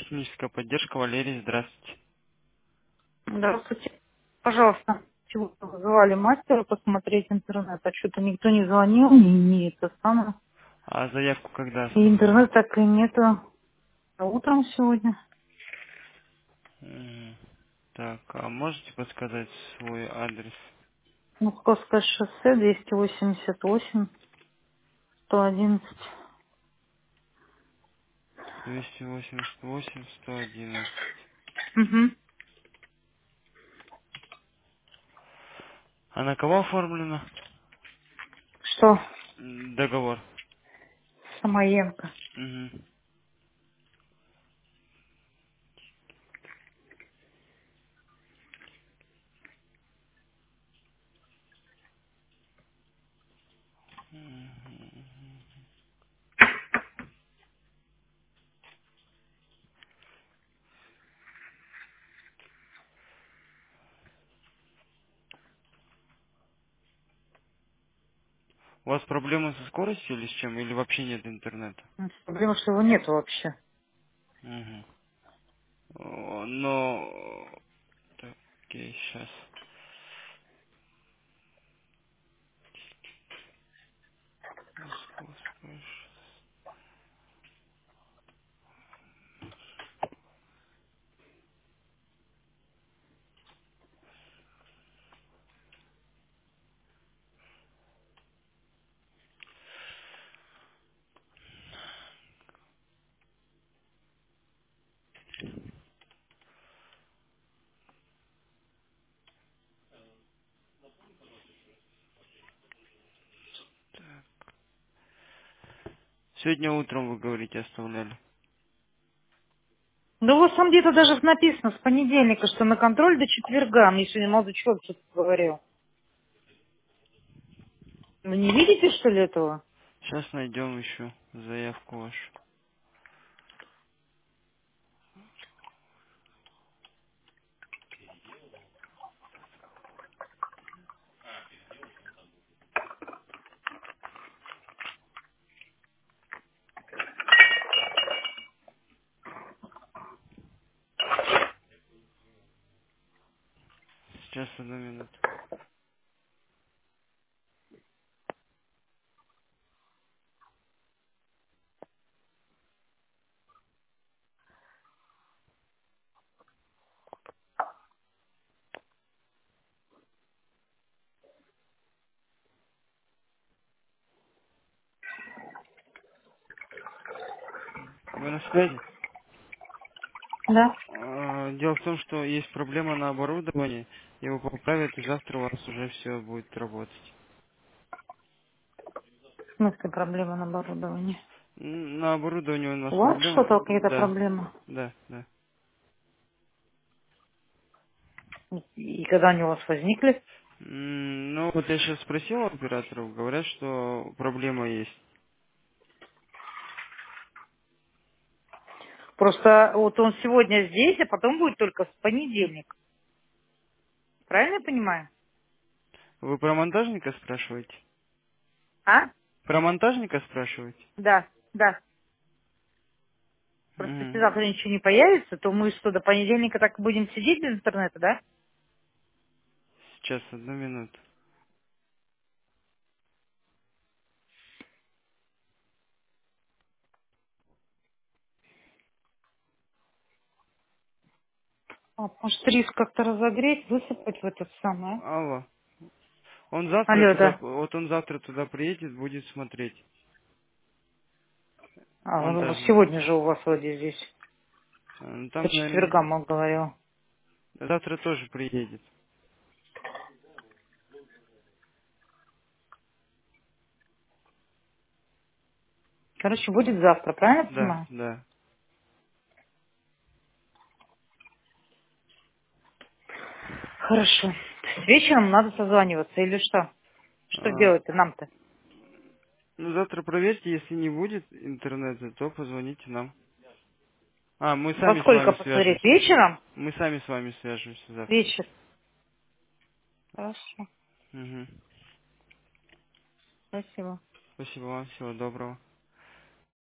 Техническая поддержка, Валерий, здравствуйте. Здравствуйте. Пожалуйста, сегодня вызывали мастера посмотреть интернет, а что-то никто не звонил, не это самое. А заявку когда И оставляли? интернет так и нету. А утром сегодня. М, Так, а можете подсказать свой адрес? Московское шоссе, 288, 111. 288-111. Угу. А на кого оформлено? Что? Договор. Самоенко. Мгм. У вас проблемы со скоростью или с чем? Или вообще нет интернета? Проблема, что его нету вообще. Мгм. Но... Так, окей, сейчас. Московская. Сегодня утром, вы говорите, оставляли. Да вот там где-то даже написано с понедельника, что на контроль до четверга. Мне сегодня молодой человек что-то говорил. Вы не видите, что ли, этого? Сейчас найдем еще заявку вашу. Сейчас, одну минуту. Вы на связи? Да. Дело в том, что есть проблема на оборудовании, его поправят, и завтра у вас уже все будет работать. В смысле проблема на оборудовании? На оборудовании у нас У вас проблема? что-то, какие-то Да, проблемы? да, да. И когда они у вас возникли? Ну, вот я сейчас спросил у операторов, говорят, что проблема есть. Просто вот он сегодня здесь, а потом будет только в понедельник. Правильно я понимаю? Вы про монтажника спрашиваете? А? Про монтажника спрашиваете? Да, да. Просто если Мгм. завтра ничего не появится, то мы что, до понедельника так будем сидеть без интернета, да? Сейчас, одну минуту. А, может, рис как-то разогреть, высыпать в этот самый, а? Алло. Он завтра Алло, туда, да. вот он завтра туда приедет, будет смотреть. А, ну вот Монтажник. сегодня же у вас вроде здесь. Ну, По там, наверное, четвергам он говорил. завтра тоже приедет. Короче, будет завтра, правильно Да, понимаю? да. Хорошо. То есть вечером надо созваниваться или что? Что А, делать-то нам-то? ну, завтра проверьте, если не будет интернета, то позвоните нам. Мы Во сами с сколько вами посмотреть? свяжемся. Вечером? Мы сами с вами свяжемся завтра. Вечер. Хорошо. Мгм. Спасибо. Спасибо вам, всего доброго.